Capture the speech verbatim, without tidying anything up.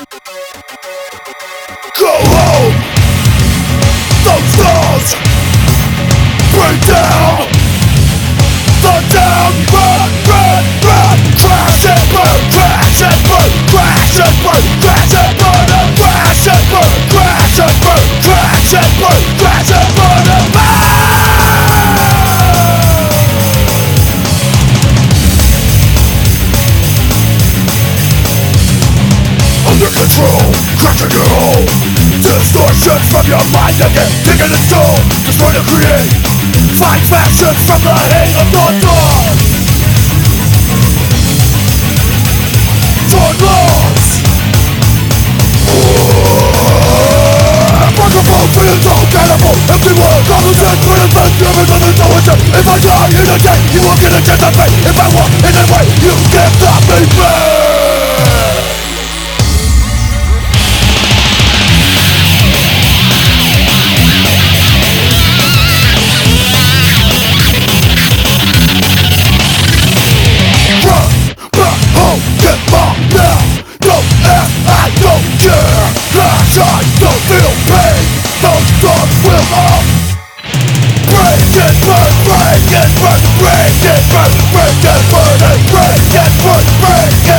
Go home. Those walls break down. The down, run, run, run. Crash and burn, crash and burn, crash and burn, crash and burn, and crash and burn, crash and burn, crash and burn, crash and burn, and under control, crushing your home. Distortion from your mind again, digging its soul. Destroy to create, fight factions from the hate of the dawn. For loss. Microphone to your soul, cannibal, empty world. Common sense, critics, and humans on the intelligent. If I die in a day, you won't get a chance to pay. If I walk in that way, you can't stop me, man. I don't feel pain. Those thoughts will all break and burn, break and burn, break and burn, break and burn, and break and burn, break and